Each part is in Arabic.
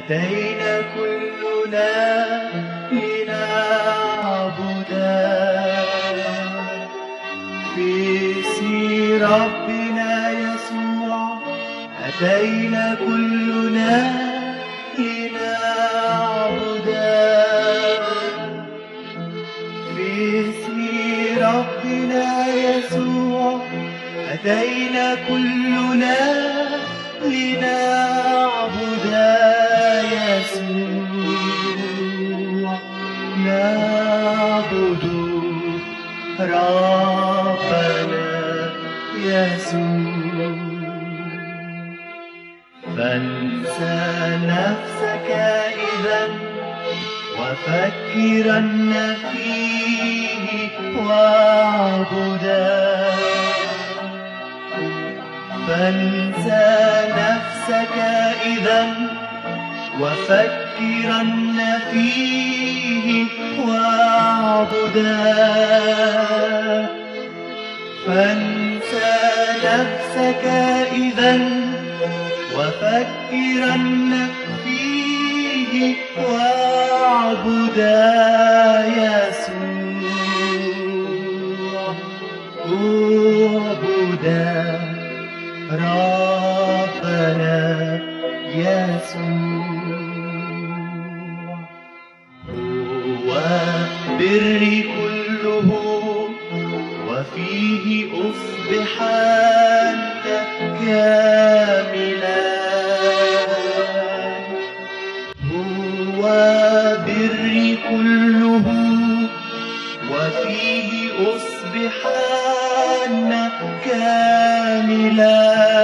أتينا كلنا لنعبدك في اسم ربنا يسوع. أتينا كلنا لنعبدك في اسم ربنا يسوع. أتينا كلنا لنعبد يسوع. نعبد ربنا يسوع. فانسى نفسك إذا وفكرن فيه واعبده. فانسى نفسك إذا وفكرن فيه واعبده. فانسى نفسك إذا وفكرن فيه واعبده يسوع. اعبده ربنا يسوع. هو بر كله وفيه أصبح أنت كاملا. هو بر كله وفيه أصبح أنت كاملا.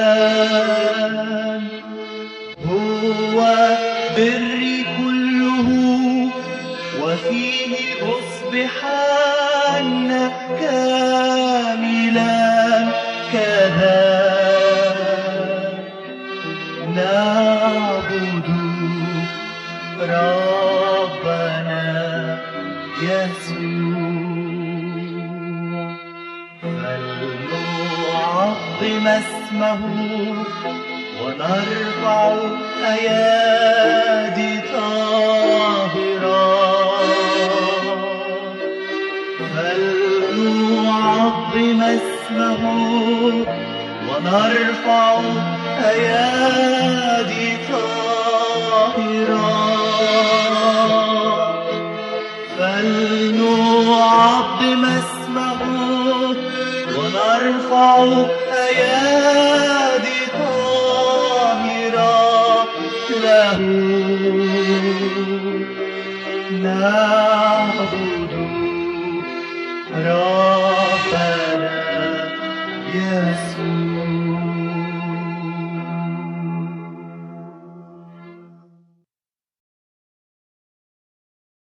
هو بر كله وفيه أصبحن كاملا. كذا نعبد ربنا يسوع. فلنعظم اسمه ونرفع أيادي طاهرة. فلنعظم اسمه ونرفع أيادي طاهرة. فلنعظم اسمه ونرفع أيادي له. نعبد ربنا يسوع.